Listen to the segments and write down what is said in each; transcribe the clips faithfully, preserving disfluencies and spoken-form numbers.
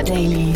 Daily.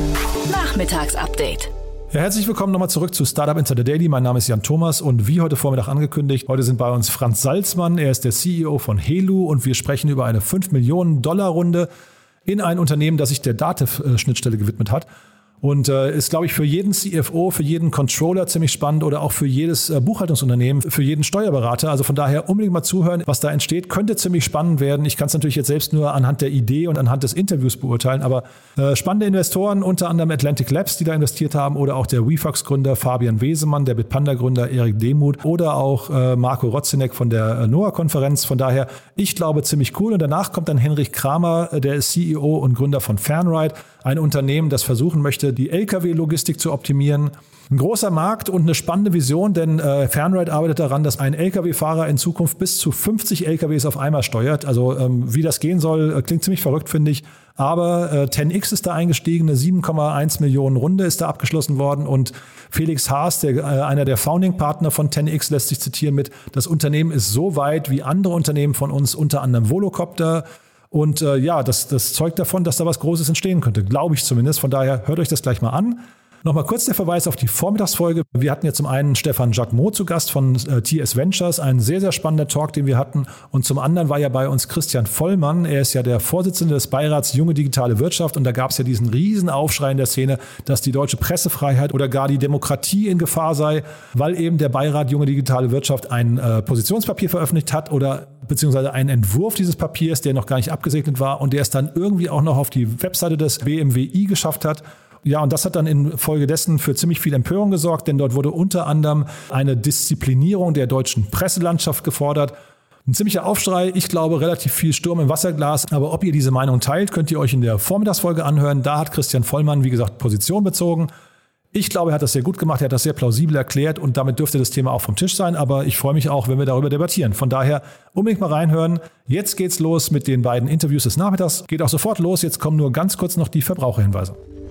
Nachmittagsupdate. Ja, herzlich willkommen nochmal zurück zu Startup Insider Daily. Mein Name ist Jan Thomas und wie heute Vormittag angekündigt, heute sind bei uns Franz Salzmann. Er ist der C E O von Helu und wir sprechen über eine fünf Millionen Dollar Runde in ein Unternehmen, das sich der Datev-Schnittstelle gewidmet hat. Und äh, ist, glaube ich, für jeden C F O, für jeden Controller ziemlich spannend oder auch für jedes äh, Buchhaltungsunternehmen, für jeden Steuerberater. Also von daher unbedingt mal zuhören, was da entsteht. Könnte ziemlich spannend werden. Ich kann es natürlich jetzt selbst nur anhand der Idee und anhand des Interviews beurteilen. Aber äh, spannende Investoren, unter anderem Atlantic Labs, die da investiert haben, oder auch der WeFox-Gründer Fabian Wesemann, der Bitpanda-Gründer Erik Demuth oder auch äh, Marco Rotzinek von der äh, NOAA-Konferenz. Von daher, ich glaube, ziemlich cool. Und danach kommt dann Henrich Kramer, der ist C E O und Gründer von Fernride, ein Unternehmen, das versuchen möchte, die L K W-Logistik zu optimieren. Ein großer Markt und eine spannende Vision, denn äh, Fernride arbeitet daran, dass ein L K W-Fahrer in Zukunft bis zu fünfzig L K Ws auf einmal steuert. Also ähm, wie das gehen soll, äh, klingt ziemlich verrückt, finde ich. Aber äh, zehn X ist da eingestiegen, eine sieben Komma eins Millionen Runde ist da abgeschlossen worden und Felix Haas, der, äh, einer der Founding-Partner von zehn X, lässt sich zitieren mit: Das Unternehmen ist so weit wie andere Unternehmen von uns, unter anderem Volocopter. Und äh, ja, das, das zeugt davon, dass da was Großes entstehen könnte, glaube ich zumindest. Von daher hört euch das gleich mal an. Nochmal kurz der Verweis auf die Vormittagsfolge. Wir hatten ja zum einen Stefan Jacquemot zu Gast von äh, T S Ventures, ein sehr, sehr spannender Talk, den wir hatten. Und zum anderen war ja bei uns Christian Vollmann. Er ist ja der Vorsitzende des Beirats Junge Digitale Wirtschaft. Und da gab es ja diesen riesen Aufschrei in der Szene, dass die deutsche Pressefreiheit oder gar die Demokratie in Gefahr sei, weil eben der Beirat Junge Digitale Wirtschaft ein äh, Positionspapier veröffentlicht hat oder beziehungsweise einen Entwurf dieses Papiers, der noch gar nicht abgesegnet war und der es dann irgendwie auch noch auf die Webseite des B M W I geschafft hat. Ja, und das hat dann infolgedessen für ziemlich viel Empörung gesorgt, denn dort wurde unter anderem eine Disziplinierung der deutschen Presselandschaft gefordert. Ein ziemlicher Aufschrei, ich glaube relativ viel Sturm im Wasserglas, aber ob ihr diese Meinung teilt, könnt ihr euch in der Vormittagsfolge anhören. Da hat Christian Vollmann, wie gesagt, Position bezogen. Ich glaube, er hat das sehr gut gemacht, er hat das sehr plausibel erklärt und damit dürfte das Thema auch vom Tisch sein, aber ich freue mich auch, wenn wir darüber debattieren. Von daher unbedingt mal reinhören. Jetzt geht's los mit den beiden Interviews des Nachmittags. Geht auch sofort los, jetzt kommen nur ganz kurz noch die Verbraucherhinweise.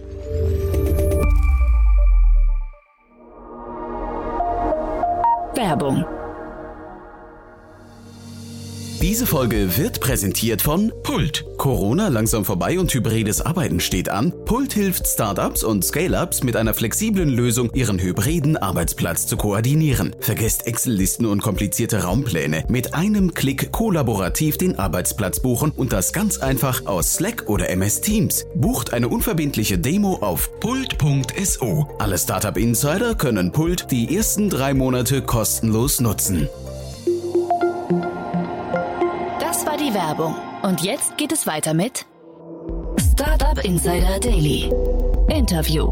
Werbung. Diese Folge wird präsentiert von Pult. Corona langsam vorbei und hybrides Arbeiten steht an. Pult hilft Startups und Scale-Ups mit einer flexiblen Lösung, ihren hybriden Arbeitsplatz zu koordinieren. Vergesst Excel-Listen und komplizierte Raumpläne. Mit einem Klick kollaborativ den Arbeitsplatz buchen und das ganz einfach aus Slack oder M S Teams. Bucht eine unverbindliche Demo auf pult punkt so. Alle Startup-Insider können Pult die ersten drei Monate kostenlos nutzen. Das war die Werbung. Und jetzt geht es weiter mit Startup Insider Daily. Interview.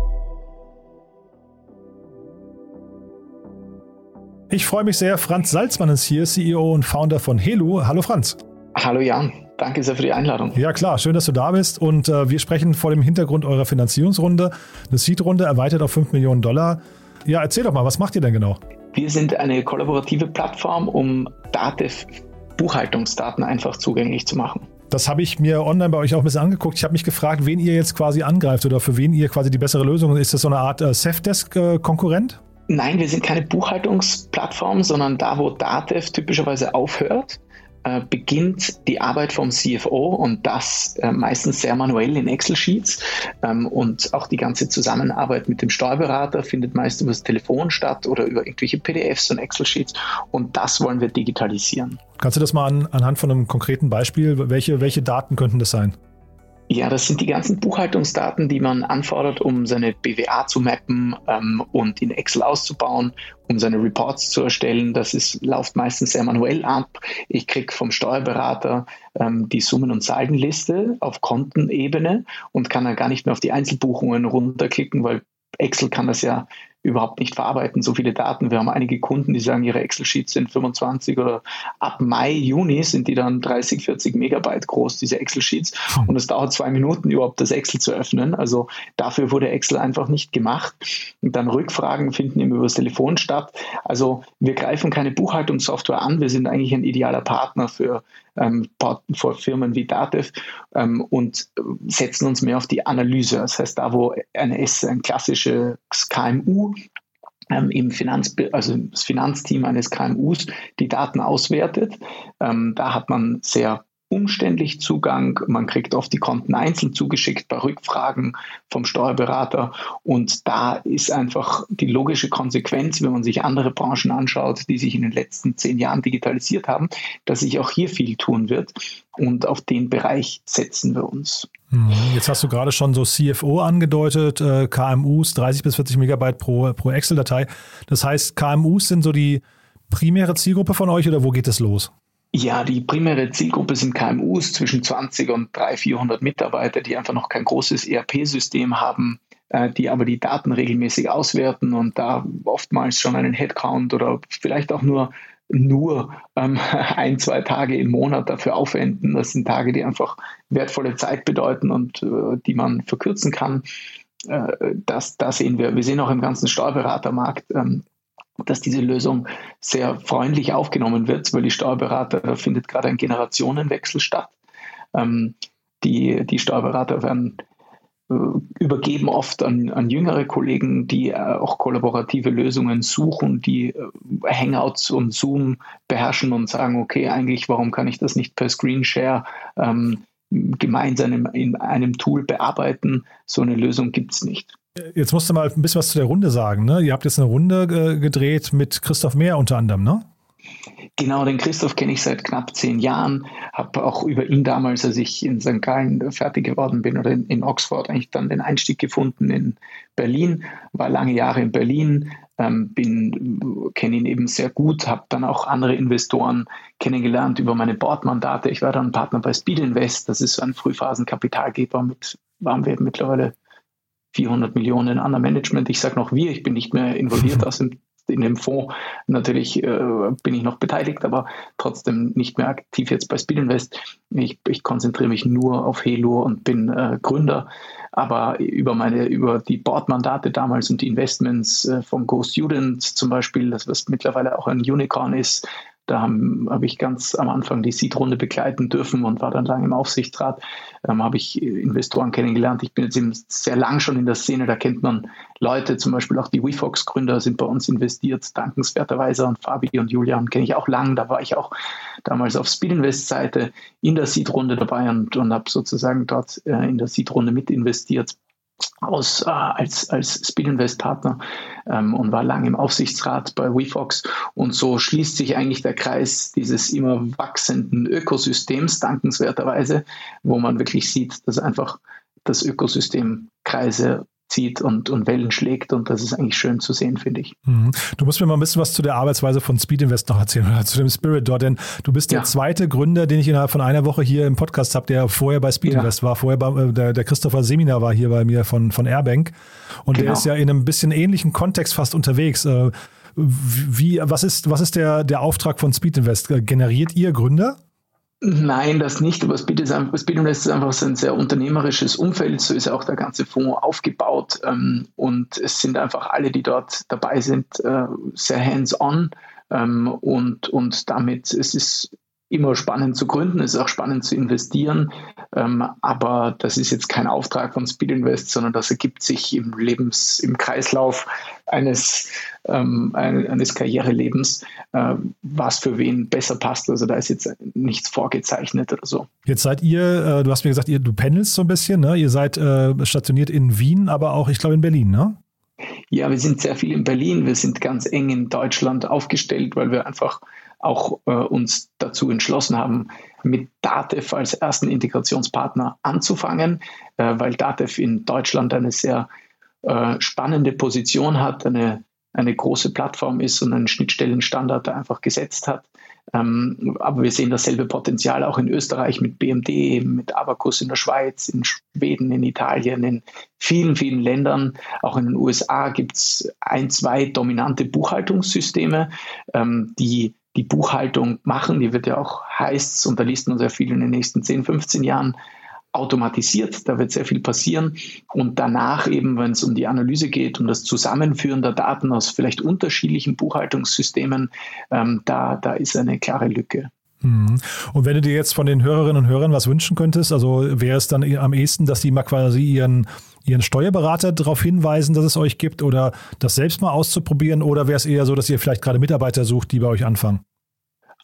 Ich freue mich sehr, Franz Salzmann ist hier, C E O und Founder von Helu. Hallo Franz. Hallo Jan, danke sehr für die Einladung. Ja klar, schön, dass du da bist und äh, wir sprechen vor dem Hintergrund eurer Finanzierungsrunde. Eine Seed-Runde erweitert auf fünf Millionen Dollar. Ja, erzähl doch mal, was macht ihr denn genau? Wir sind eine kollaborative Plattform, um Datev Buchhaltungsdaten einfach zugänglich zu machen. Das habe ich mir online bei euch auch ein bisschen angeguckt. Ich habe mich gefragt, wen ihr jetzt quasi angreift oder für wen ihr quasi die bessere Lösung ist. Ist das so eine Art äh, Safdesk-Konkurrent? Nein, wir sind keine Buchhaltungsplattform, sondern da, wo Datev typischerweise aufhört, äh, beginnt die Arbeit vom C F O und das äh, meistens sehr manuell in Excel-Sheets. Ähm, und auch die ganze Zusammenarbeit mit dem Steuerberater findet meist über das Telefon statt oder über irgendwelche P D Fs und Excel-Sheets. Und das wollen wir digitalisieren. Kannst du das mal an, anhand von einem konkreten Beispiel, welche, welche Daten könnten das sein? Ja, das sind die ganzen Buchhaltungsdaten, die man anfordert, um seine B W A zu mappen ähm, und in Excel auszubauen, um seine Reports zu erstellen. Das ist, läuft meistens sehr manuell ab. Ich kriege vom Steuerberater ähm, die Summen- und Saldenliste auf Kontenebene und kann dann gar nicht mehr auf die Einzelbuchungen runterklicken, weil Excel kann das ja überhaupt nicht verarbeiten, so viele Daten. Wir haben einige Kunden, die sagen, ihre Excel-Sheets sind fünfundzwanzig oder ab Mai, Juni sind die dann dreißig, vierzig Megabyte groß, diese Excel-Sheets. Und es dauert zwei Minuten, überhaupt das Excel zu öffnen. Also dafür wurde Excel einfach nicht gemacht. Und dann Rückfragen finden eben über das Telefon statt. Also wir greifen keine Buchhaltungssoftware an. Wir sind eigentlich ein idealer Partner für, ähm, für Firmen wie Datev ähm, und setzen uns mehr auf die Analyse. Das heißt, da wo ein, ein klassisches K M U Ähm, im Finanz, also das Finanzteam eines K M Us die Daten auswertet. Ähm, da hat man sehr umständlich Zugang. Man kriegt oft die Konten einzeln zugeschickt bei Rückfragen vom Steuerberater. Und da ist einfach die logische Konsequenz, wenn man sich andere Branchen anschaut, die sich in den letzten zehn Jahren digitalisiert haben, dass sich auch hier viel tun wird. Und auf den Bereich setzen wir uns. Jetzt hast du gerade schon so C F O angedeutet, äh, K M Us, dreißig bis vierzig Megabyte pro, pro Excel-Datei. Das heißt, K M Us sind so die primäre Zielgruppe von euch oder wo geht es los? Ja, die primäre Zielgruppe sind K M Us zwischen zwanzig und dreihundert, vierhundert Mitarbeiter, die einfach noch kein großes E R P-System haben, äh, die aber die Daten regelmäßig auswerten und da oftmals schon einen Headcount oder vielleicht auch nur nur ähm, ein, zwei Tage im Monat dafür aufwenden. Das sind Tage, die einfach wertvolle Zeit bedeuten und äh, die man verkürzen kann. Äh, das, das sehen wir. Wir sehen auch im ganzen Steuerberatermarkt, ähm, dass diese Lösung sehr freundlich aufgenommen wird, weil die Steuerberater, da findet gerade ein Generationenwechsel statt. Ähm, die, die Steuerberater werden übergeben oft an, an jüngere Kollegen, die äh, auch kollaborative Lösungen suchen, die äh, Hangouts und Zoom beherrschen und sagen, okay, eigentlich, warum kann ich das nicht per Screenshare ähm, gemeinsam in, in einem Tool bearbeiten? So eine Lösung gibt es nicht. Jetzt musst du mal ein bisschen was zu der Runde sagen, ne? Ihr habt jetzt eine Runde äh, gedreht mit Christoph Mehr unter anderem, ne? Genau, den Christoph kenne ich seit knapp zehn Jahren, habe auch über ihn damals, als ich in Sankt Gallen fertig geworden bin oder in, in Oxford, eigentlich dann den Einstieg gefunden in Berlin, war lange Jahre in Berlin, ähm, bin kenne ihn eben sehr gut, habe dann auch andere Investoren kennengelernt über meine Boardmandate. Ich war dann Partner bei Speed Invest, das ist ein Frühphasenkapitalgeber, mit waren wir mittlerweile vierhundert Millionen an der Management. Ich sage noch wir, ich bin nicht mehr involviert aus dem in dem Fonds. Natürlich äh, bin ich noch beteiligt, aber trotzdem nicht mehr aktiv jetzt bei Speed Invest. Ich, ich konzentriere mich nur auf Helo und bin äh, Gründer. Aber über meine, über die Boardmandate damals und die Investments äh, von Go Student zum Beispiel, das was mittlerweile auch ein Unicorn ist, da habe hab ich ganz am Anfang die Seed-Runde begleiten dürfen und war dann lange im Aufsichtsrat. Ähm, habe ich Investoren kennengelernt. Ich bin jetzt eben sehr lang schon in der Szene. Da kennt man Leute, zum Beispiel auch die WeFox-Gründer sind bei uns investiert, dankenswerterweise. Und Fabi und Julian kenne ich auch lang. Da war ich auch damals auf Speed Invest-Seite in der Seed-Runde dabei und, und habe sozusagen dort äh, in der Seed-Runde mit investiert. Aus, äh, als, als Speed Invest Partner ähm, und war lange im Aufsichtsrat bei WeFox und so schließt sich eigentlich der Kreis dieses immer wachsenden Ökosystems dankenswerterweise, wo man wirklich sieht, dass einfach das Ökosystem Kreise zieht und, und Wellen schlägt und das ist eigentlich schön zu sehen, finde ich. Mhm. Du musst mir mal ein bisschen was zu der Arbeitsweise von Speed Invest noch erzählen oder zu dem Spirit dort, denn du bist der ja. zweite Gründer, den ich innerhalb von einer Woche hier im Podcast habe, der vorher bei Speed ja. Invest war. Vorher bei, äh, der, der Christopher Seminar war hier bei mir von, von Airbank und genau. Der ist ja in einem bisschen ähnlichen Kontext fast unterwegs. Äh, wie, was ist, was ist der, der Auftrag von Speed Invest? Generiert ihr Gründer? Nein, das nicht, aber Speed Invest ist einfach so ein sehr unternehmerisches Umfeld, so ist auch der ganze Fonds aufgebaut ähm, und es sind einfach alle, die dort dabei sind, äh, sehr hands-on ähm, und, und damit es ist immer spannend zu gründen, es ist auch spannend zu investieren, ähm, aber das ist jetzt kein Auftrag von Speed Invest, sondern das ergibt sich im Lebens, im Kreislauf eines, ähm, eines Karrierelebens, äh, was für wen besser passt. Also da ist jetzt nichts vorgezeichnet oder so. Jetzt seid ihr, äh, du hast mir gesagt, ihr, du pendelst so ein bisschen, ne? Ihr seid äh, stationiert in Wien, aber auch, ich glaube, in Berlin, ne? Ja, wir sind sehr viel in Berlin, wir sind ganz eng in Deutschland aufgestellt, weil wir einfach auch äh, uns dazu entschlossen haben, mit Datev als ersten Integrationspartner anzufangen, äh, weil Datev in Deutschland eine sehr äh, spannende Position hat, eine, eine große Plattform ist und einen Schnittstellenstandard einfach gesetzt hat. Ähm, aber wir sehen dasselbe Potenzial auch in Österreich mit B M D, mit Abacus in der Schweiz, in Schweden, in Italien, in vielen, vielen Ländern. Auch in den U S A gibt es ein, zwei dominante Buchhaltungssysteme, ähm, die die Buchhaltung machen. Die wird ja auch, heißt und da liest man sehr viel in den nächsten zehn, fünfzehn Jahren, automatisiert. Da wird sehr viel passieren. Und danach eben, wenn es um die Analyse geht, um das Zusammenführen der Daten aus vielleicht unterschiedlichen Buchhaltungssystemen, ähm, da, da ist eine klare Lücke. Und wenn du dir jetzt von den Hörerinnen und Hörern was wünschen könntest, also wäre es dann am ehesten, dass die mal quasi ihren, ihren Steuerberater darauf hinweisen, dass es euch gibt oder das selbst mal auszuprobieren, oder wäre es eher so, dass ihr vielleicht gerade Mitarbeiter sucht, die bei euch anfangen?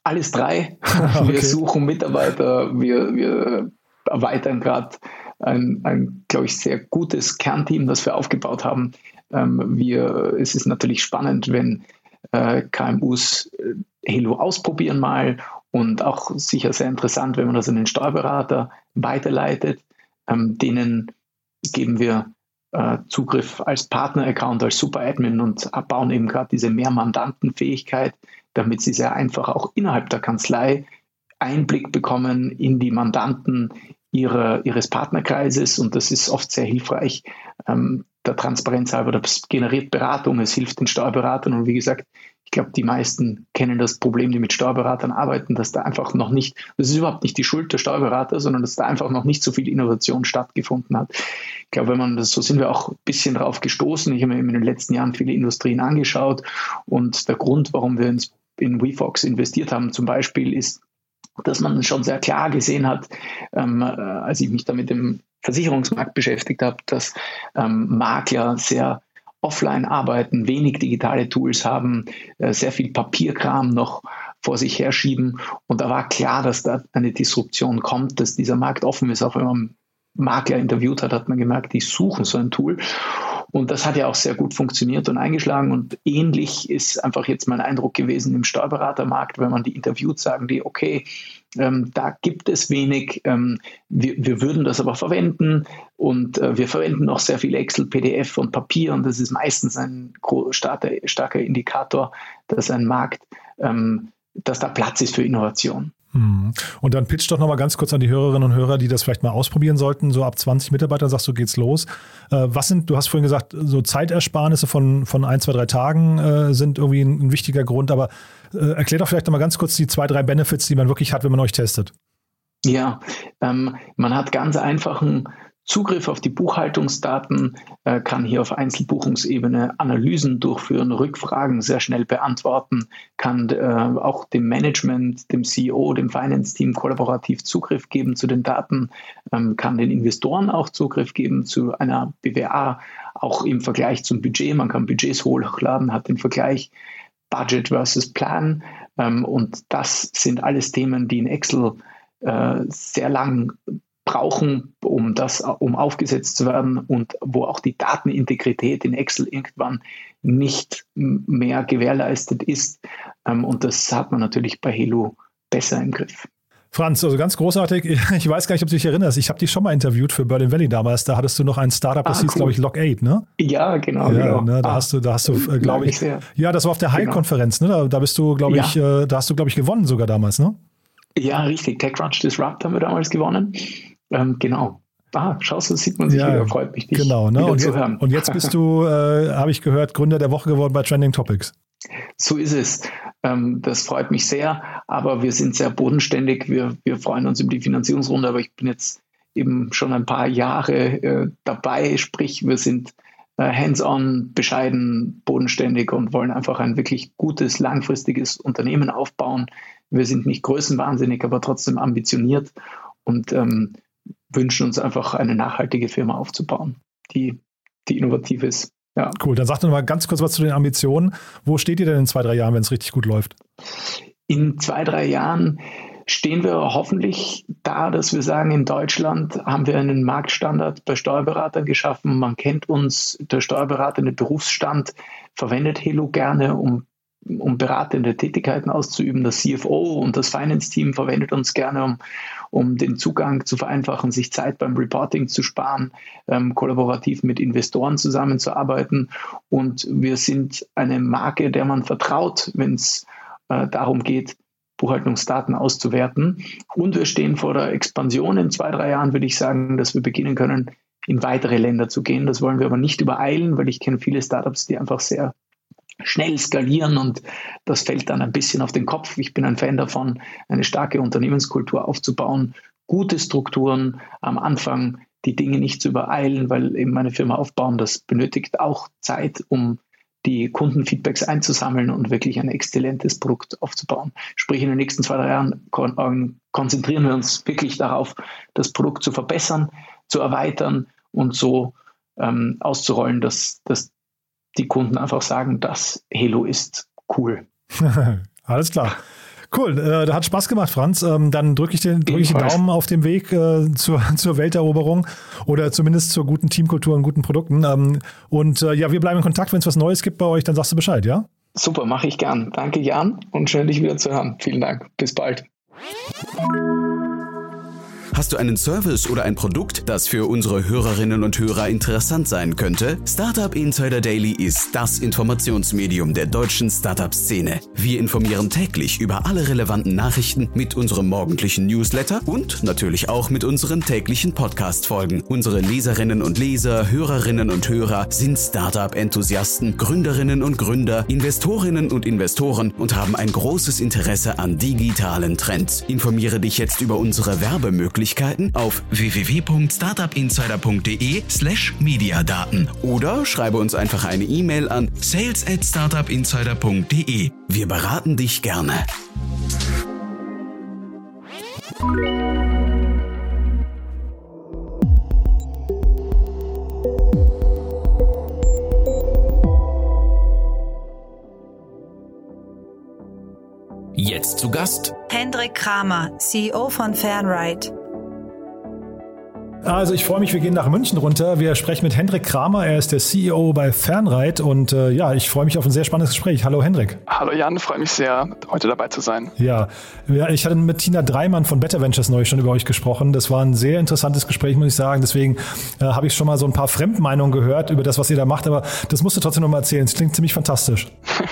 Alles drei. Okay. Wir suchen Mitarbeiter, wir, wir erweitern gerade ein, ein glaube ich, sehr gutes Kernteam, das wir aufgebaut haben. Ähm, wir, es ist natürlich spannend, wenn äh, K M Us äh, Helo ausprobieren mal und auch sicher sehr interessant, wenn man das an den Steuerberater weiterleitet. Ähm, denen geben wir äh, Zugriff als Partner-Account, als Super-Admin und bauen eben gerade diese Mehr-Mandanten-Fähigkeit, damit sie sehr einfach auch innerhalb der Kanzlei Einblick bekommen in die Mandanten ihrer, ihres Partnerkreises, und das ist oft sehr hilfreich. Ähm, der Transparenz halber, das generiert Beratung, es hilft den Steuerberatern, und wie gesagt, ich glaube, die meisten kennen das Problem, die mit Steuerberatern arbeiten, dass da einfach noch nicht, das ist überhaupt nicht die Schuld der Steuerberater, sondern dass da einfach noch nicht so viel Innovation stattgefunden hat. Ich glaube, wenn man das, so sind wir auch ein bisschen drauf gestoßen. Ich habe mir in den letzten Jahren viele Industrien angeschaut, und der Grund, warum wir ins, in WeFox investiert haben zum Beispiel, ist, dass man schon sehr klar gesehen hat, ähm, als ich mich da mit dem Versicherungsmarkt beschäftigt habe, dass ähm, Makler sehr offline arbeiten, wenig digitale Tools haben, äh, sehr viel Papierkram noch vor sich herschieben. Und da war klar, dass da eine Disruption kommt, dass dieser Markt offen ist. Auch wenn man Makler interviewt hat, hat man gemerkt, die suchen so ein Tool. Und das hat ja auch sehr gut funktioniert und eingeschlagen. Und ähnlich ist einfach jetzt mein Eindruck gewesen im Steuerberatermarkt, wenn man die interviewt, sagen die, okay, ähm, da gibt es wenig, ähm, wir, wir würden das aber verwenden, und äh, wir verwenden noch sehr viel Excel, P D F und Papier, und das ist meistens ein starker, starker Indikator, dass ein Markt, ähm, dass da Platz ist für Innovation. Und dann pitch doch nochmal ganz kurz an die Hörerinnen und Hörer, die das vielleicht mal ausprobieren sollten. So ab zwanzig Mitarbeiter, sagst du, geht's los. Äh, was sind, du hast vorhin gesagt, so Zeitersparnisse von, von ein, zwei, drei Tagen äh, sind irgendwie ein, ein wichtiger Grund. Aber äh, erklär doch vielleicht nochmal ganz kurz die zwei, drei Benefits, die man wirklich hat, wenn man euch testet. Ja, ähm, man hat ganz einfachen Zugriff auf die Buchhaltungsdaten, äh, kann hier auf Einzelbuchungsebene Analysen durchführen, Rückfragen sehr schnell beantworten, kann äh, auch dem Management, dem C E O, dem Finance-Team kollaborativ Zugriff geben zu den Daten, ähm, kann den Investoren auch Zugriff geben zu einer B W A, auch im Vergleich zum Budget. Man kann Budgets hochladen, hat den Vergleich Budget versus Plan, ähm, und das sind alles Themen, die in Excel äh, sehr lang brauchen, um das, um aufgesetzt zu werden, und wo auch die Datenintegrität in Excel irgendwann nicht mehr gewährleistet ist. Und das hat man natürlich bei Helo besser im Griff. Franz, also ganz großartig. Ich weiß gar nicht, ob du dich erinnerst. Ich habe dich schon mal interviewt für Berlin Valley damals. Da hattest du noch ein Startup, das ah, hieß, cool. glaube ich, Log acht, ne? Ja, genau. Ja, genau. Ne, da ah, hast du, da hast du, äh, glaube ich, sehr. ja, das war auf der High-Konferenz, ne? Da, da bist du, glaube ich, ja. äh, da hast du, glaube ich, gewonnen sogar damals, ne? Ja, richtig. TechCrunch Disrupt haben wir damals gewonnen. Ähm, genau. Ah, schaust du, sieht man sich ja, wieder. Freut mich, dich genau, ne? wieder und zu jetzt, hören. Und jetzt bist du, äh, habe ich gehört, Gründer der Woche geworden bei Trending Topics. So ist es. Ähm, das freut mich sehr, aber wir sind sehr bodenständig. Wir, wir freuen uns über die Finanzierungsrunde, aber ich bin jetzt eben schon ein paar Jahre äh, dabei. Sprich, wir sind äh, hands-on, bescheiden, bodenständig und wollen einfach ein wirklich gutes, langfristiges Unternehmen aufbauen. Wir sind nicht größenwahnsinnig, aber trotzdem ambitioniert und ähm, wünschen uns einfach eine nachhaltige Firma aufzubauen, die, die innovativ ist. Ja. Cool, dann sag doch mal ganz kurz was zu den Ambitionen. Wo steht ihr denn in zwei, drei Jahren, wenn es richtig gut läuft? In zwei, drei Jahren stehen wir hoffentlich da, dass wir sagen, in Deutschland haben wir einen Marktstandard bei Steuerberatern geschaffen. Man kennt uns, der Steuerberater, der Berufsstand verwendet Helo gerne, um um beratende Tätigkeiten auszuüben. Das C F O und das Finance-Team verwendet uns gerne, um, um den Zugang zu vereinfachen, sich Zeit beim Reporting zu sparen, ähm, kollaborativ mit Investoren zusammenzuarbeiten. Und wir sind eine Marke, der man vertraut, wenn es äh, darum geht, Buchhaltungsdaten auszuwerten. Und wir stehen vor der Expansion. In zwei, drei Jahren würde ich sagen, dass wir beginnen können, in weitere Länder zu gehen. Das wollen wir aber nicht übereilen, weil ich kenne viele Startups, die einfach sehr schnell skalieren, und das fällt dann ein bisschen auf den Kopf. Ich bin ein Fan davon, eine starke Unternehmenskultur aufzubauen, gute Strukturen am Anfang, die Dinge nicht zu übereilen, weil eben eine Firma aufbauen, das benötigt auch Zeit, um die Kundenfeedbacks einzusammeln und wirklich ein exzellentes Produkt aufzubauen. Sprich, in den nächsten zwei, drei Jahren kon- konzentrieren wir uns wirklich darauf, das Produkt zu verbessern, zu erweitern und so ähm, auszurollen, dass das die Kunden einfach sagen, dass Helo ist cool. Alles klar. Cool, äh, hat Spaß gemacht, Franz. Ähm, dann drücke ich den, drück ich den Daumen auf dem Weg äh, zur, zur Welteroberung oder zumindest zur guten Teamkultur und guten Produkten. Ähm, und äh, ja, wir bleiben in Kontakt. Wenn es was Neues gibt bei euch, dann sagst du Bescheid, ja? Super, mache ich gern. Danke, Jan, und schön, dich wieder zu hören. Vielen Dank. Bis bald. Hast du einen Service oder ein Produkt, das für unsere Hörerinnen und Hörer interessant sein könnte? Startup Insider Daily ist das Informationsmedium der deutschen Startup-Szene. Wir informieren täglich über alle relevanten Nachrichten mit unserem morgendlichen Newsletter und natürlich auch mit unseren täglichen Podcast-Folgen. Unsere Leserinnen und Leser, Hörerinnen und Hörer sind Startup-Enthusiasten, Gründerinnen und Gründer, Investorinnen und Investoren und haben ein großes Interesse an digitalen Trends. Informiere dich jetzt über unsere Werbemöglichkeiten auf w w w punkt startupinsider punkt d e slash mediadaten oder schreibe uns einfach eine E-Mail an sales at startupinsider punkt d e. Wir beraten dich gerne. Jetzt zu Gast Hendrik Kramer, C E O von Fernride. Also ich freue mich, wir gehen nach München runter. Wir sprechen mit Hendrik Kramer, er ist der C E O bei Fernride und äh, ja, ich freue mich auf ein sehr spannendes Gespräch. Hallo Hendrik. Hallo Jan, freue mich sehr, heute dabei zu sein. Ja, ich hatte mit Tina Dreimann von Better Ventures neulich schon über euch gesprochen. Das war ein sehr interessantes Gespräch, muss ich sagen. Deswegen äh, habe ich schon mal so ein paar Fremdmeinungen gehört über das, was ihr da macht, aber das musst du trotzdem noch mal erzählen. Es klingt ziemlich fantastisch.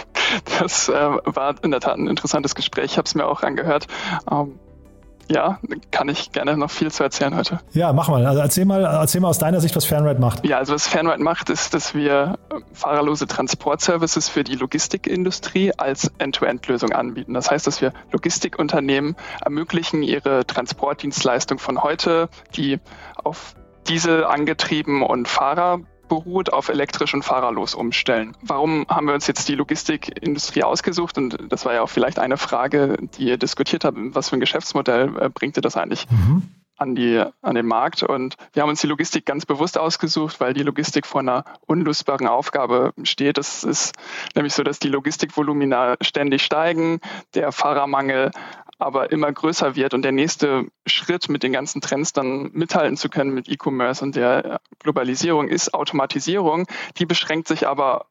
Das äh, war in der Tat ein interessantes Gespräch. Ich habe es mir auch angehört. Ähm, Ja, kann ich gerne noch viel zu erzählen heute. Ja, mach mal. Also erzähl mal, erzähl mal aus deiner Sicht, was Fernride macht. Ja, also was Fernride macht, ist, dass wir fahrerlose Transportservices für die Logistikindustrie als End-to-End-Lösung anbieten. Das heißt, dass wir Logistikunternehmen ermöglichen, ihre Transportdienstleistung von heute, die auf Diesel angetrieben und Fahrer beruht, auf elektrisch und fahrerlos umstellen. Warum haben wir uns jetzt die Logistikindustrie ausgesucht? Und das war ja auch vielleicht eine Frage, die ihr diskutiert habt, was für ein Geschäftsmodell äh, bringt ihr das eigentlich mhm. an, die, an den Markt? Und wir haben uns die Logistik ganz bewusst ausgesucht, weil die Logistik vor einer unlösbaren Aufgabe steht. Es ist nämlich so, dass die Logistikvolumina ständig steigen, der Fahrermangel aber immer größer wird und der nächste Schritt mit den ganzen Trends dann mithalten zu können mit E-Commerce und der Globalisierung ist Automatisierung. Die beschränkt sich aber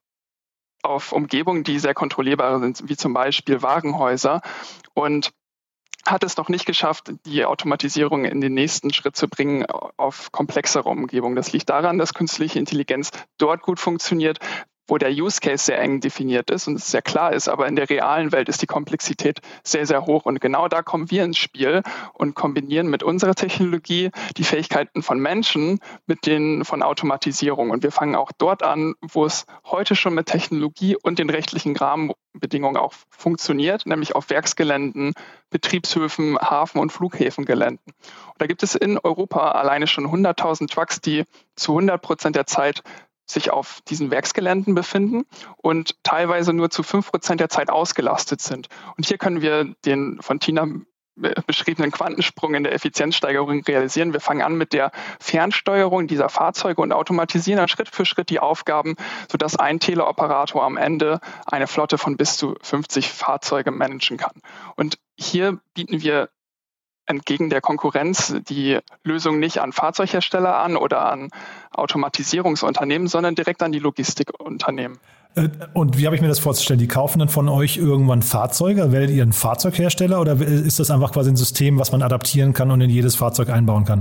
auf Umgebungen, die sehr kontrollierbar sind, wie zum Beispiel Warenhäuser und hat es noch nicht geschafft, die Automatisierung in den nächsten Schritt zu bringen auf komplexere Umgebungen. Das liegt daran, dass künstliche Intelligenz dort gut funktioniert, wo der Use Case sehr eng definiert ist und es sehr klar ist, aber in der realen Welt ist die Komplexität sehr, sehr hoch und genau da kommen wir ins Spiel und kombinieren mit unserer Technologie die Fähigkeiten von Menschen mit denen von Automatisierung und wir fangen auch dort an, wo es heute schon mit Technologie und den rechtlichen Rahmenbedingungen auch funktioniert, nämlich auf Werksgeländen, Betriebshöfen, Hafen- und Flughäfengeländen. Und da gibt es in Europa alleine schon hunderttausend Trucks, die zu hundert Prozent der Zeit sich auf diesen Werksgeländen befinden und teilweise nur zu fünf Prozent der Zeit ausgelastet sind. Und hier können wir den von Tina beschriebenen Quantensprung in der Effizienzsteigerung realisieren. Wir fangen an mit der Fernsteuerung dieser Fahrzeuge und automatisieren dann Schritt für Schritt die Aufgaben, sodass ein Teleoperator am Ende eine Flotte von bis zu fünfzig Fahrzeugen managen kann. Und hier bieten wir entgegen der Konkurrenz die Lösung nicht an Fahrzeughersteller an oder an Automatisierungsunternehmen, sondern direkt an die Logistikunternehmen. Und wie habe ich mir das vorzustellen? Die kaufen dann von euch irgendwann Fahrzeuge? Wählt ihr einen Fahrzeughersteller oder ist das einfach quasi ein System, was man adaptieren kann und in jedes Fahrzeug einbauen kann?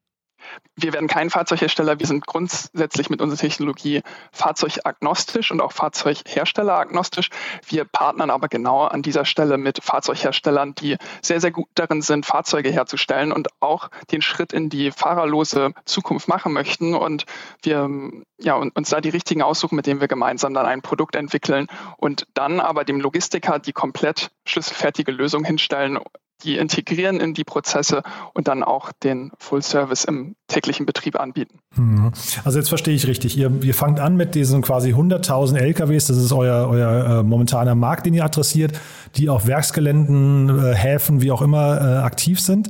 Wir werden kein Fahrzeughersteller. Wir sind grundsätzlich mit unserer Technologie fahrzeugagnostisch und auch fahrzeugherstelleragnostisch. Wir partnern aber genau an dieser Stelle mit Fahrzeugherstellern, die sehr, sehr gut darin sind, Fahrzeuge herzustellen und auch den Schritt in die fahrerlose Zukunft machen möchten. Und wir ja, uns da die richtigen aussuchen, mit denen wir gemeinsam dann ein Produkt entwickeln und dann aber dem Logistiker die komplett schlüsselfertige Lösung hinstellen, die integrieren in die Prozesse und dann auch den Full Service im täglichen Betrieb anbieten. Also jetzt verstehe ich richtig. Ihr, ihr fangt an mit diesen quasi hunderttausend L K Ws, das ist euer, euer äh, momentaner Markt, den ihr adressiert, die auf Werksgeländen, äh, Häfen, wie auch immer äh, aktiv sind.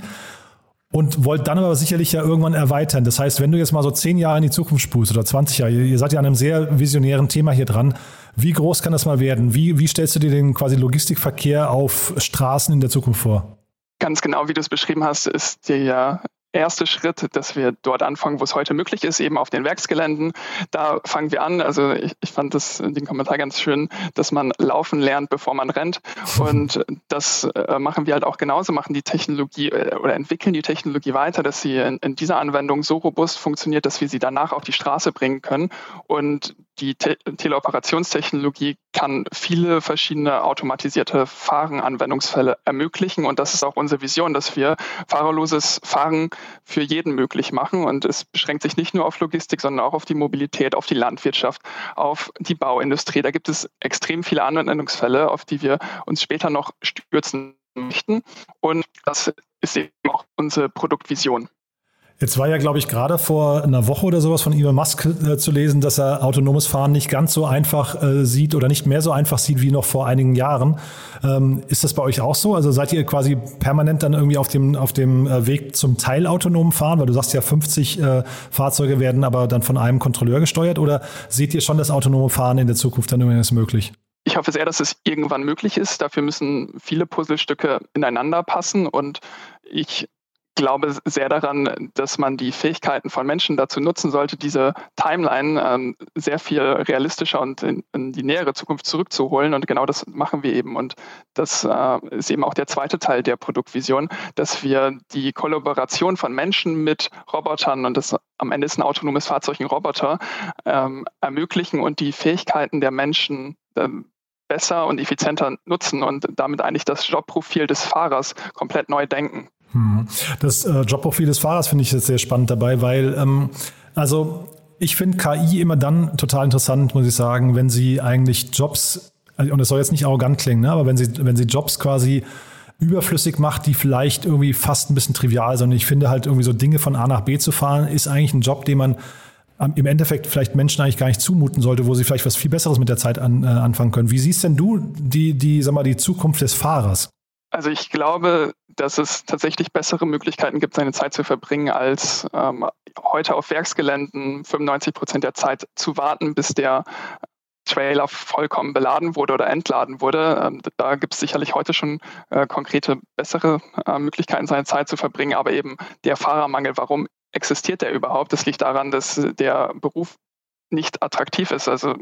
Und wollt dann aber sicherlich ja irgendwann erweitern. Das heißt, wenn du jetzt mal so zehn Jahre in die Zukunft spulst oder zwanzig Jahre, ihr seid ja an einem sehr visionären Thema hier dran, Wie groß kann das mal werden? Wie, wie stellst du dir den quasi Logistikverkehr auf Straßen in der Zukunft vor? Ganz genau, wie du es beschrieben hast, ist der erste Schritt, dass wir dort anfangen, wo es heute möglich ist, eben auf den Werksgeländen. Da fangen wir an. Also ich, ich fand das, den Kommentar ganz schön, dass man laufen lernt, bevor man rennt. Und das äh, machen wir halt auch genauso, machen die Technologie äh, oder entwickeln die Technologie weiter, dass sie in, in dieser Anwendung so robust funktioniert, dass wir sie danach auf die Straße bringen können. Und die Te- Teleoperationstechnologie kann viele verschiedene automatisierte Fahren-Anwendungsfälle ermöglichen. Und das ist auch unsere Vision, dass wir fahrerloses Fahren für jeden möglich machen. Und es beschränkt sich nicht nur auf Logistik, sondern auch auf die Mobilität, auf die Landwirtschaft, auf die Bauindustrie. Da gibt es extrem viele Anwendungsfälle, auf die wir uns später noch stürzen möchten. Und das ist eben auch unsere Produktvision. Jetzt war ja, glaube ich, gerade vor einer Woche oder sowas von Elon Musk äh, zu lesen, dass er autonomes Fahren nicht ganz so einfach äh, sieht oder nicht mehr so einfach sieht wie noch vor einigen Jahren. Ähm, ist das bei euch auch so? Also seid ihr quasi permanent dann irgendwie auf dem, auf dem äh, Weg zum teilautonomen Fahren? Weil du sagst ja, fünfzig äh, Fahrzeuge werden aber dann von einem Kontrolleur gesteuert. Oder seht ihr schon das autonome Fahren in der Zukunft dann übrigens möglich? Ich hoffe sehr, dass es irgendwann möglich ist. Dafür müssen viele Puzzlestücke ineinander passen. Und ich glaube sehr daran, dass man die Fähigkeiten von Menschen dazu nutzen sollte, diese Timeline ähm, sehr viel realistischer und in, in die nähere Zukunft zurückzuholen. Und genau das machen wir eben. Und das äh, ist eben auch der zweite Teil der Produktvision, dass wir die Kollaboration von Menschen mit Robotern, und das am Ende ist ein autonomes Fahrzeug ein Roboter, ähm, ermöglichen und die Fähigkeiten der Menschen ähm, besser und effizienter nutzen und damit eigentlich das Jobprofil des Fahrers komplett neu denken. Das äh, Jobprofil des Fahrers finde ich jetzt sehr spannend dabei, weil ähm, also ich finde K I immer dann total interessant, muss ich sagen, wenn sie eigentlich Jobs, und das soll jetzt nicht arrogant klingen, ne, aber wenn sie, wenn sie Jobs quasi überflüssig macht, die vielleicht irgendwie fast ein bisschen trivial sind. Und ich finde halt irgendwie so Dinge von A nach B zu fahren, ist eigentlich ein Job, den man im Endeffekt vielleicht Menschen eigentlich gar nicht zumuten sollte, wo sie vielleicht was viel Besseres mit der Zeit an, äh, anfangen können. Wie siehst denn du die, die, sag mal, die Zukunft des Fahrers? Also ich glaube, dass es tatsächlich bessere Möglichkeiten gibt, seine Zeit zu verbringen, als ähm, heute auf Werksgeländen fünfundneunzig Prozent der Zeit zu warten, bis der Trailer vollkommen beladen wurde oder entladen wurde. Ähm, da gibt es sicherlich heute schon äh, konkrete, bessere äh, Möglichkeiten, seine Zeit zu verbringen, aber eben der Fahrermangel, warum existiert der überhaupt? Das liegt daran, dass der Beruf nicht attraktiv ist. Also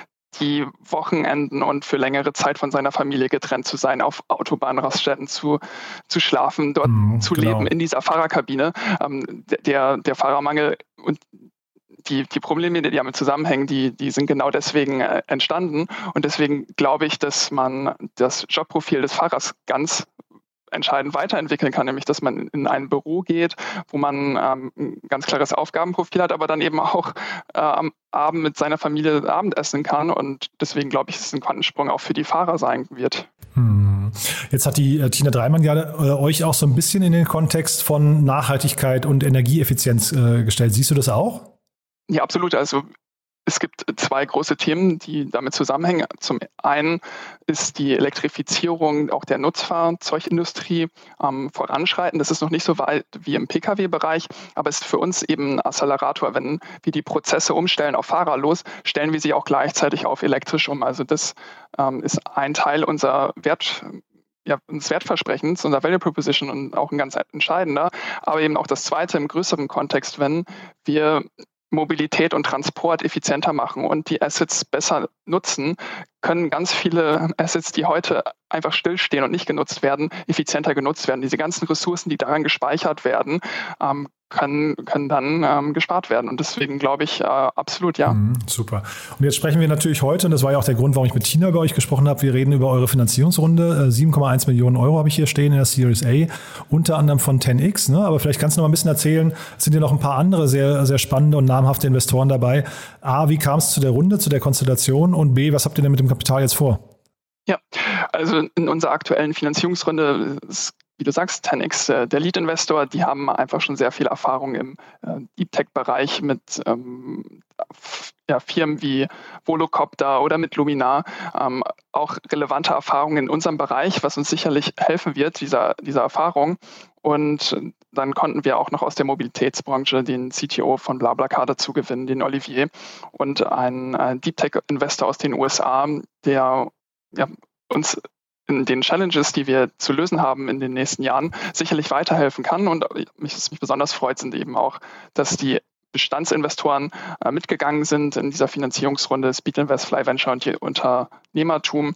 die Wochenenden und für längere Zeit von seiner Familie getrennt zu sein, auf Autobahnraststätten zu, zu schlafen, dort mm, zu genau. leben, in dieser Fahrerkabine. Ähm, der, der Fahrermangel und die, die Probleme, die damit zusammenhängen, die, die sind genau deswegen äh, entstanden. Und deswegen glaube ich, dass man das Jobprofil des Fahrers ganz entscheidend weiterentwickeln kann, nämlich dass man in ein Büro geht, wo man ähm, ein ganz klares Aufgabenprofil hat, aber dann eben auch äh, am Abend mit seiner Familie Abendessen kann. Und deswegen glaube ich, dass es ein Quantensprung auch für die Fahrer sein wird. Hm. Jetzt hat die äh, Tina Dreimann ja äh, euch auch so ein bisschen in den Kontext von Nachhaltigkeit und Energieeffizienz äh, gestellt. Siehst du das auch? Ja, absolut. Also es gibt zwei große Themen, die damit zusammenhängen. Zum einen ist die Elektrifizierung auch der Nutzfahrzeugindustrie am Voranschreiten. Das ist noch nicht so weit wie im P K W-Bereich, aber es ist für uns eben ein Accelerator. Wenn wir die Prozesse umstellen auf fahrerlos, stellen wir sie auch gleichzeitig auf elektrisch um. Also das ähm, ist ein Teil unserer Wert Ja, des Wertversprechens, unserer Value Proposition und auch ein ganz entscheidender. Aber eben auch das Zweite im größeren Kontext, wenn wir Mobilität und Transport effizienter machen und die Assets besser nutzen, können ganz viele Assets, die heute einfach stillstehen und nicht genutzt werden, effizienter genutzt werden. Diese ganzen Ressourcen, die daran gespeichert werden, ähm, können, können dann ähm, gespart werden. Und deswegen glaube ich, äh, absolut ja. Mhm, super. Und jetzt sprechen wir natürlich heute, und das war ja auch der Grund, warum ich mit Tina über euch gesprochen habe, wir reden über eure Finanzierungsrunde. sieben Komma eins Millionen Euro habe ich hier stehen in der Series A, unter anderem von zehn X. Ne? Aber vielleicht kannst du noch mal ein bisschen erzählen, es sind ja noch ein paar andere sehr, sehr spannende und namhafte Investoren dabei. A, wie kam es zu der Runde, zu der Konstellation? Und B, was habt ihr denn mit dem Kapital jetzt vor? Ja, also in unserer aktuellen Finanzierungsrunde ist, wie du sagst, zehn X der Lead-Investor, die haben einfach schon sehr viel Erfahrung im äh, Deep-Tech-Bereich mit ähm, ja, Firmen wie Volocopter oder mit Luminar. Ähm, auch relevante Erfahrungen in unserem Bereich, was uns sicherlich helfen wird, dieser, dieser Erfahrung. Und dann konnten wir auch noch aus der Mobilitätsbranche den C T O von BlaBlaCar dazu gewinnen, den Olivier, und einen, einen Deep Tech-Investor aus den U S A, der ja, uns in den Challenges, die wir zu lösen haben in den nächsten Jahren, sicherlich weiterhelfen kann. Und mich, was mich besonders freut, sind eben auch, dass die Bestandsinvestoren äh, mitgegangen sind in dieser Finanzierungsrunde, Speed Invest, Fly Venture und die Unternehmertum.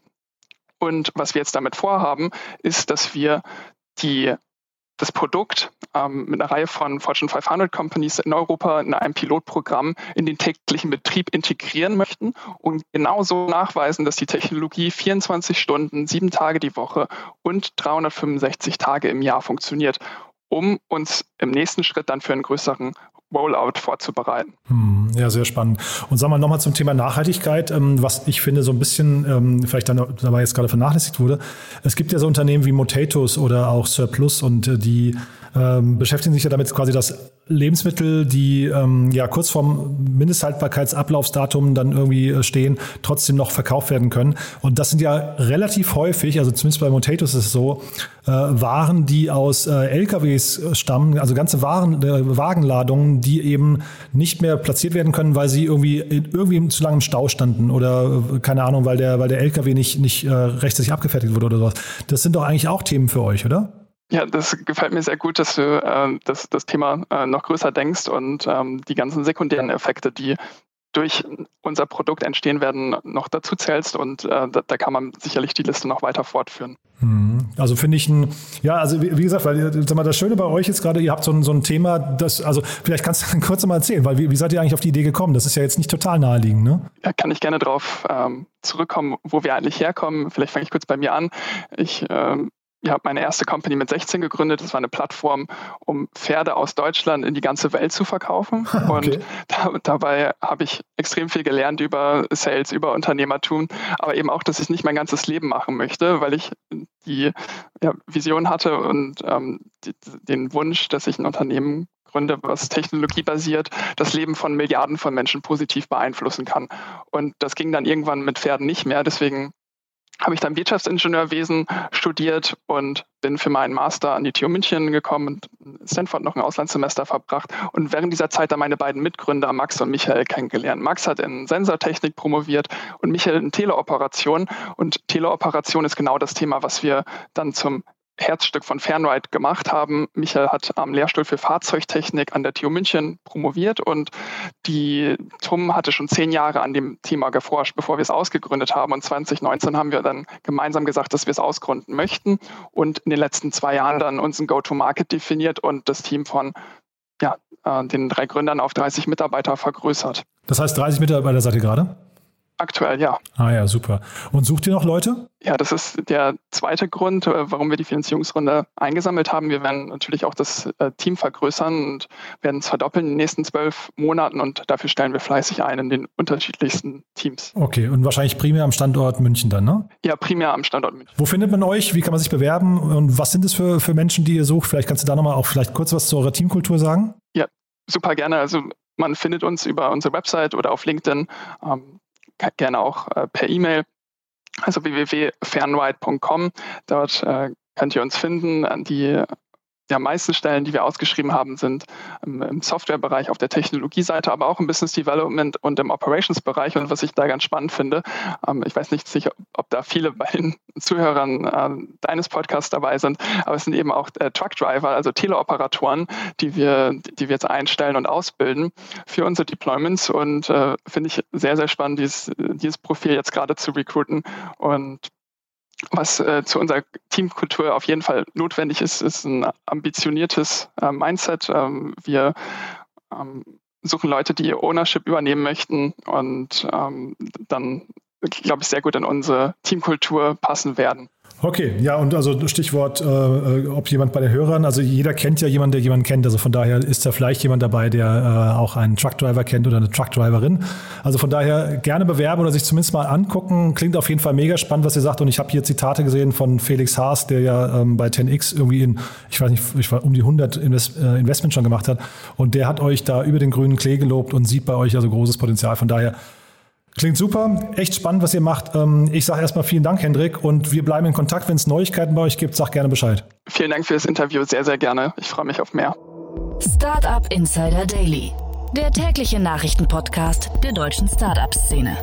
Und was wir jetzt damit vorhaben, ist, dass wir die das Produkt ähm, mit einer Reihe von Fortune fünfhundert Companies in Europa in einem Pilotprogramm in den täglichen Betrieb integrieren möchten und genauso nachweisen, dass die Technologie vierundzwanzig Stunden, sieben Tage die Woche und dreihundertfünfundsechzig Tage im Jahr funktioniert, um uns im nächsten Schritt dann für einen größeren Rollout vorzubereiten. Ja, sehr spannend. Und sagen wir nochmal zum Thema Nachhaltigkeit, was ich finde so ein bisschen vielleicht dann dabei jetzt gerade vernachlässigt wurde. Es gibt ja so Unternehmen wie Motatos oder auch Surplus und die ähm, beschäftigen sich ja damit quasi, dass Lebensmittel, die ähm, ja kurz vorm Mindesthaltbarkeitsablaufsdatum dann irgendwie stehen, trotzdem noch verkauft werden können. Und das sind ja relativ häufig, also zumindest bei Motatos ist es so, äh, Waren, die aus äh, L K Ws stammen, also ganze Waren, äh, Wagenladungen, die eben nicht mehr platziert werden können, weil sie irgendwie irgendwie zu lange im Stau standen oder äh, keine Ahnung, weil der weil der L K W nicht nicht äh, rechtzeitig abgefertigt wurde oder sowas. Das sind doch eigentlich auch Themen für euch, oder? Ja, das gefällt mir sehr gut, dass du äh, das, das Thema äh, noch größer denkst und ähm, die ganzen sekundären Effekte, die durch unser Produkt entstehen werden, noch dazu zählst. Und äh, da, da kann man sicherlich die Liste noch weiter fortführen. Also finde ich ein, ja, also wie, wie gesagt, weil sag mal, das Schöne bei euch jetzt gerade, ihr habt so ein, so ein Thema, das, also vielleicht kannst du kurz mal erzählen, weil wie, wie seid ihr eigentlich auf die Idee gekommen? Das ist ja jetzt nicht total naheliegend, ne? Ja, kann ich gerne drauf ähm, zurückkommen, wo wir eigentlich herkommen. Vielleicht fange ich kurz bei mir an. Ich ähm, Ich habe meine erste Company mit sechzehn gegründet. Das war eine Plattform, um Pferde aus Deutschland in die ganze Welt zu verkaufen. Okay. Und da, dabei habe ich extrem viel gelernt über Sales, über Unternehmertum, aber eben auch, dass ich nicht mein ganzes Leben machen möchte, weil ich die ja, Vision hatte und ähm, die, den Wunsch, dass ich ein Unternehmen gründe, was technologiebasiert das Leben von Milliarden von Menschen positiv beeinflussen kann. Und das ging dann irgendwann mit Pferden nicht mehr. Deswegen habe ich dann Wirtschaftsingenieurwesen studiert und bin für meinen Master an die T U München gekommen und in Stanford noch ein Auslandssemester verbracht und während dieser Zeit dann meine beiden Mitgründer Max und Michael kennengelernt. Max hat in Sensortechnik promoviert und Michael in Teleoperation, und Teleoperation ist genau das Thema, was wir dann zum Herzstück von Fernride gemacht haben. Michael hat am Lehrstuhl für Fahrzeugtechnik an der T U München promoviert und die T U M hatte schon zehn Jahre an dem Thema geforscht, bevor wir es ausgegründet haben. Und zwanzig neunzehn haben wir dann gemeinsam gesagt, dass wir es ausgründen möchten und in den letzten zwei Jahren dann unseren Go-to-Market definiert und das Team von ja, den drei Gründern auf dreißig Mitarbeiter vergrößert. Das heißt, dreißig Mitarbeiter seid ihr gerade? Aktuell, ja. Ah ja, super. Und sucht ihr noch Leute? Ja, das ist der zweite Grund, warum wir die Finanzierungsrunde eingesammelt haben. Wir werden natürlich auch das Team vergrößern und werden es verdoppeln in den nächsten zwölf Monaten und dafür stellen wir fleißig ein in den unterschiedlichsten Teams. Okay, und wahrscheinlich primär am Standort München dann, ne? Ja, primär am Standort München. Wo findet man euch? Wie kann man sich bewerben? Und was sind es für, für Menschen, die ihr sucht? Vielleicht kannst du da nochmal auch vielleicht kurz was zu eurer Teamkultur sagen? Ja, super gerne. Also man findet uns über unsere Website oder auf LinkedIn. Ähm, gerne auch äh, per E-Mail, also w w w punkt fernride punkt com. Dort äh, könnt ihr uns finden. Die ja, meisten Stellen, die wir ausgeschrieben haben, sind im, im Softwarebereich, auf der Technologieseite, aber auch im Business Development und im Operations-Bereich. Und was ich da ganz spannend finde, ähm, ich weiß nicht sicher, ob da viele bei den Zuhörern äh, deines Podcasts dabei sind, aber es sind eben auch äh, Truckdriver, also Teleoperatoren, die wir, die wir jetzt einstellen und ausbilden für unsere Deployments. Und äh, finde ich sehr, sehr spannend, dieses, dieses Profil jetzt gerade zu recruiten. Und was äh, zu unserer Teamkultur auf jeden Fall notwendig ist, ist ein ambitioniertes äh, Mindset. Ähm, wir ähm, suchen Leute, die Ownership übernehmen möchten und ähm, dann, glaube ich, sehr gut in unsere Teamkultur passen werden. Okay, ja, und also Stichwort, äh, ob jemand bei den Hörern, also jeder kennt ja jemanden, der jemanden kennt, also von daher ist da vielleicht jemand dabei, der äh, auch einen Truckdriver kennt oder eine Truckdriverin. Also von daher gerne bewerben oder sich zumindest mal angucken. Klingt auf jeden Fall mega spannend, was ihr sagt, und ich habe hier Zitate gesehen von Felix Haas, der ja ähm, bei zehn x irgendwie in, ich weiß nicht, ich war um die hundert Invest, äh, Investment schon gemacht hat, und der hat euch da über den grünen Klee gelobt und sieht bei euch also großes Potenzial. Von daher klingt super, echt spannend, was ihr macht. Ich sage erstmal vielen Dank, Hendrik, und wir bleiben in Kontakt. Wenn es Neuigkeiten bei euch gibt, sag gerne Bescheid. Vielen Dank für das Interview, sehr, sehr gerne. Ich freue mich auf mehr. Startup Insider Daily, der tägliche Nachrichtenpodcast der deutschen Startup-Szene.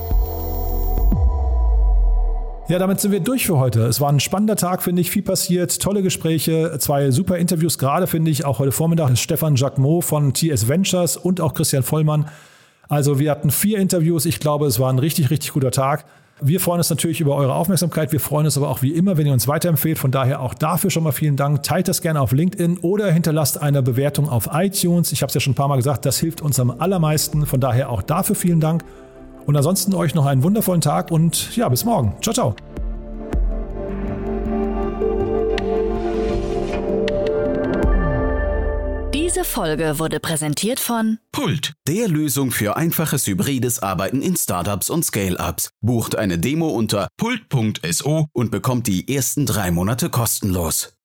Ja, damit sind wir durch für heute. Es war ein spannender Tag, finde ich. Viel passiert, tolle Gespräche, zwei super Interviews. Gerade finde ich auch heute Vormittag Stefan Jacquemot von T S Ventures und auch Christian Vollmann. Also wir hatten vier Interviews. Ich glaube, es war ein richtig, richtig guter Tag. Wir freuen uns natürlich über eure Aufmerksamkeit. Wir freuen uns aber auch wie immer, wenn ihr uns weiterempfehlt. Von daher auch dafür schon mal vielen Dank. Teilt das gerne auf LinkedIn oder hinterlasst eine Bewertung auf iTunes. Ich habe es ja schon ein paar Mal gesagt, das hilft uns am allermeisten. Von daher auch dafür vielen Dank. Und ansonsten euch noch einen wundervollen Tag und ja, bis morgen. Ciao, ciao. Diese Folge wurde präsentiert von Pult, der Lösung für einfaches hybrides Arbeiten in Startups und Scale-Ups. Bucht eine Demo unter pult punkt so und bekommt die ersten drei Monate kostenlos.